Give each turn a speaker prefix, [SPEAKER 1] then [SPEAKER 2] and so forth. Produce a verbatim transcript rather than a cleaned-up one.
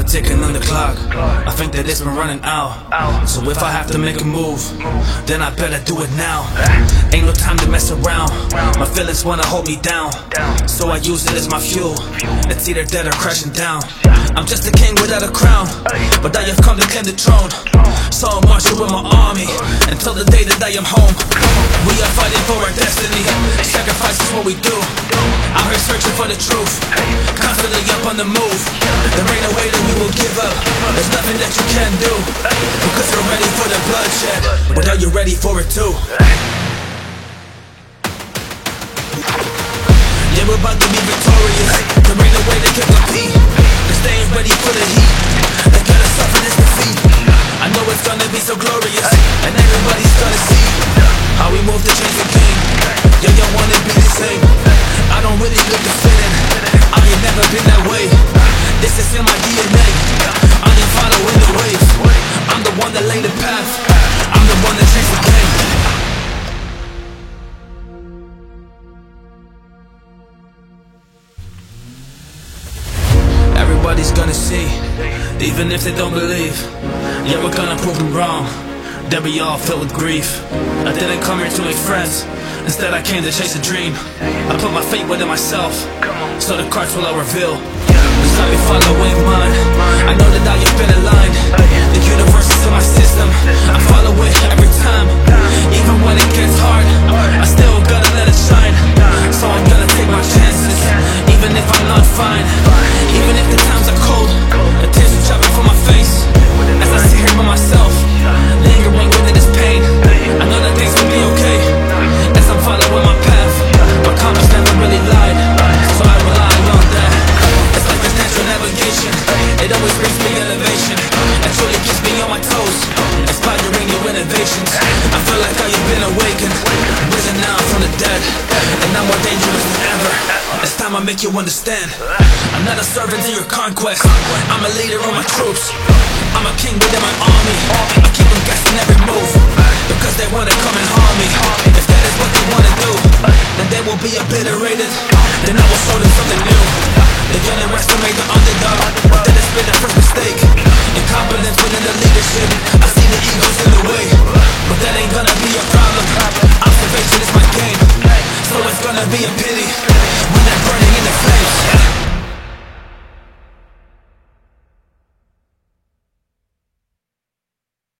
[SPEAKER 1] ticking on the clock. I think that it's been running out. So if I have to make a move, then I better do it now. Ain't no time to mess around. My feelings wanna hold me down, so I use it as my fuel. It's either dead or crashing down. I'm just a king without a crown, but I have come to claim the throne. So I'm marching with my army until the day that I am home. We are fighting for our destiny. Sacrifice is what we do. Out here searching for the truth, constantly up on the move. There ain't no way that we will give up. There's nothing that you can do, because we're ready for the bloodshed. But are you ready for it too? Yeah, we're about to be victorious. There ain't no way they can compete. They're staying ready for the heat. They gotta suffer this defeat. I know it's gonna be so glorious, and everybody's gonna see how we move to change the game. Yeah, y'all wanna be the same. I don't really look to fit in. I ain't never been that way. This is in my D N A. I ain't following the waves. I'm the one that laid the path. I'm the one that changed the game. Everybody's gonna see, even if they don't believe. Yeah, we're gonna prove them wrong. Then we all filled with grief. I didn't come here to make friends, instead I came to chase a dream. I put my fate within myself, so the cards will all reveal. Cause I'll be following mine. I know that I have been aligned. The universe is in my system. I follow it every time. Even when it gets hard, I still gotta let it shine. So I'm gonna take my chances, even if I'm not fine. Even if the times are cold, the tears are dropping from my face. As I sit here by myself, lingering within this pain. I know that things will be okay, as I'm following my path. My compass never really lied, so I rely on that. It's like a natural navigation. It always brings me elevation. It truly keeps me on my toes, inspiring new innovations. I feel like I have been awakened, risen now from the dead, and I'm more dangerous than ever. It's time I make you understand. I'm not a servant to your conquest. I'm a leader of my troops. I'm a king within my army. I keep them guessing every move, because they wanna come and harm me. If that is what they wanna do, then they will be obliterated. Then I will show them something new. They underestimate the